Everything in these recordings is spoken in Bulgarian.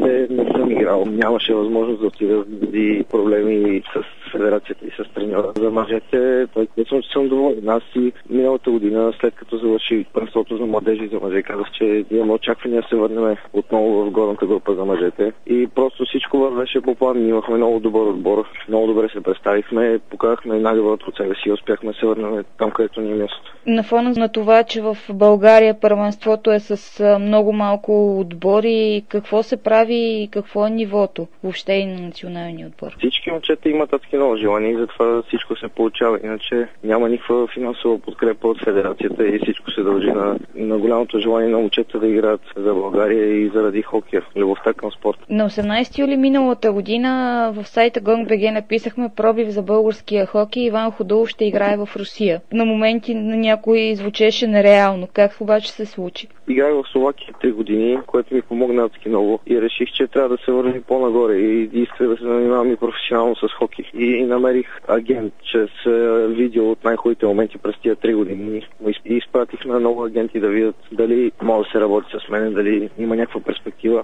момчетите не съм играл. Нямаше възможност да отида заради проблеми с федерацията и с треньора. За мъжете, съм доволен. Аз и миналата година, след като завърши първенството за младежи за мъже, казах, че имаме очаквания да се върнем отново в горната група за мъжете. И просто всичко вървеше по план. Имахме много добър отбор, много добре се представихме, показахме най-доброто от себе си и успяхме да се върнем там, където ни е място. На фона на това, че в България първенството е с много малко отбори, какво се прави и какво е нивото въобще и на националния отбор? Всички момчета имат адски много желание и затова всичко се получава. Иначе няма никаква финансова подкрепа от федерацията и всичко се дължи на голямото желание на момчета да играят за България и заради хокея, любовта към спорта. На 18 юли миналата година в сайта Gong.bg написахме пробив за българския хокей. Иван Ходулов ще играе в Русия. На моменти на някой звучеше нереално. Как обаче се случи? Играх в Словакия 3 години, което ми помогна адски много и реших, че трябва да се върви по-нагоре и исках да се занимавам и професионално с хокей. И намерих агент чрез видео от най-хубавите моменти през тия 3 години. И изпратих на много агенти да видят дали може да се работи с мен, дали има някаква перспектива.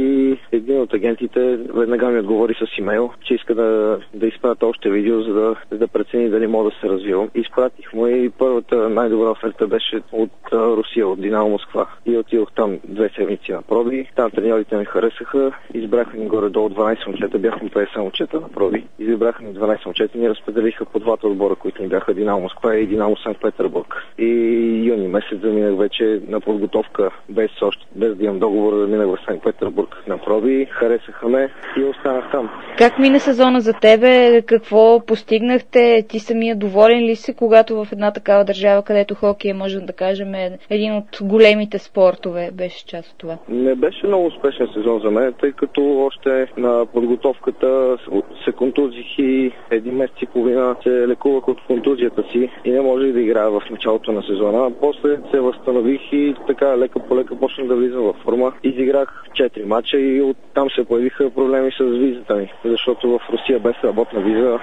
И един от агентите веднага ми отговори с имейл, че иска да изпратя още видео, за да прецени дали мога да се развивам. Изпратих му и първата най-добра оферта беше от Русия, от Динамо Москва. И отидох там 2 седмици на проби. Там треньорите ми харесаха. Избраха ни горе-долу 12 момчета. Бяхме 50 момчета на проби. Избраха ни 12 момчета. Ни разпределиха по двата отбора, които ни бяха Динамо Москва и Динамо Санкт-Петербург. И юни месец заминах вече на подготовка, без да имам договор, да минах в Санкт-Петербург на проби. Харесаха ме и останах там. Как мина сезона за тебе? Какво постигнахте? Ти самия доволен ли си, когато в една такава държава, където хокей, може да кажем, е един от големите спортове, беше част от това? Не беше много успешен сезон за мен, тъй като още на подготовката се контузих и 1 месец и половина се лекувах от контузията си и не можех да играя в началото на сезона. После се възстанових и така лека по лека почнах да влизам във форма. Изиграх 4 мача и оттам се появиха проблеми с визата ми, защото в Русия без работна виза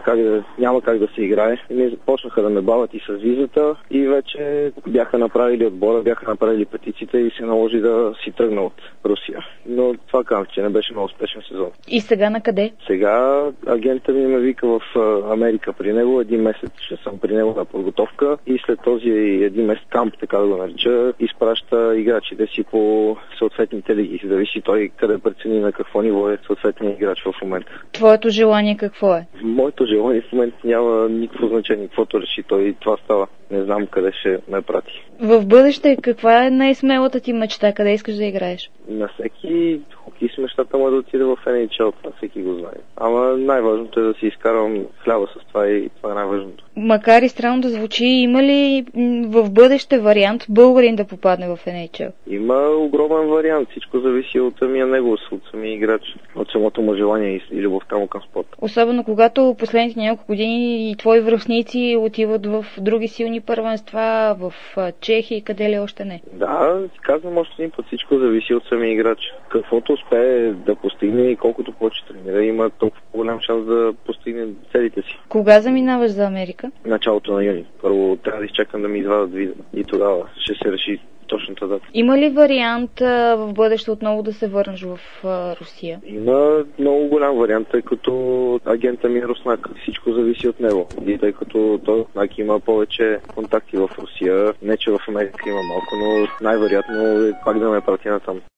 няма как да се играе. И ми почнаха да ме бавят и с визата и вече бяха направили отбора, бяха направили петициите и се наложи да си тръгна от Русия. Но това казах, че не беше много успешен сезон. И сега на къде? Сега агента ми ме вика в Америка при него. 1 месец ще съм при него на подготовка и след този 1 месец камп, така да го нарича, изпраща играчите си по съответните лиги. Зависи той къде прецени на какво ниво е съответният играч в момента. Твоето желание какво е? Моето желание в момента няма никакво значение. Каквото реши той, това става. Не знам къде ще ме прати. В бъдеще каква е най-смелата ти мечта? Къде искаш да играеш? На всеки хокеист мечтата му да отиде в NHL. Това всеки го знае. Ама най-важното е да си изкарвам хляба с това и това е най-важното. Макар и странно да звучи, има ли в бъдеще вариант българин да попадне в NHL? Има огромен вариант. Всичко зависи от самия него, от самия играч, от самото му желание и любовта му към спорта. Особено когато последните няколко години и твои връстници отиват в други силни първенства, в Чехия и къде ли още не. Да, казвам още един път, всичко зависи от самия играч. Каквото успее да постигне и колкото повече тренира, има толкова голям шанс да постигне целите си. Кога заминаваш за Америка? Началото на юни. Първо трябва да изчакам да ми извадят виза и тогава ще се реши точната дата. Има ли вариант в бъдеще отново да се върнеш в Русия? Има много голям вариант, тъй като агента ми е руснак. Всичко зависи от него. И тъй като той руснак има повече контакти в Русия, не че в Америка има малко, но най-вероятно е пак да ме прати натам.